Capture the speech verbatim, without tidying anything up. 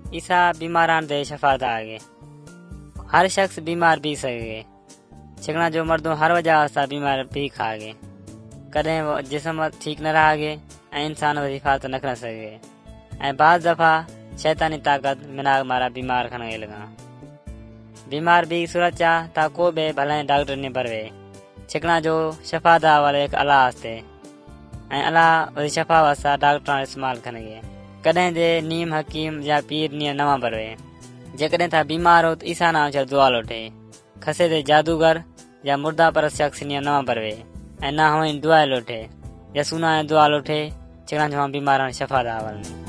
ईसा बीमारान दे शफा दा आगे। हर शख्स बीमार भी सके, छिकना जो मर्दों हर वजह से बीमार भी खागे। कदें वो जिस्म ठीक न रहागे ऐं इंसान वरी हिफाजत न कर सके ऐं बाज़ दफ़ा शैतानी ताकत मिनाग मारा बीमार खन लगा। बीमार भी सूरत चा ता को बे भले डॉक्टर ने भरवे, छिकना जो शफा दा वाले एक अल्लाह आस्ते ऐं अल्लाह वरी शफा वास्ता डॉक्टर इस्तेमाल करेंगे। कदें जे नीम हकीम या पीर नियर नवा भरवे, जेकॾहिं था बीमार हो तो ईसा नाम चल दुआ लोटे, खसे दे जादूगर या मुर्दा पर शख्स नियर नवा भरवे ऐं ना हो दुआ लोटे या सुना दुआ लोटे, छिकना जो बीमार शफा दा वलने।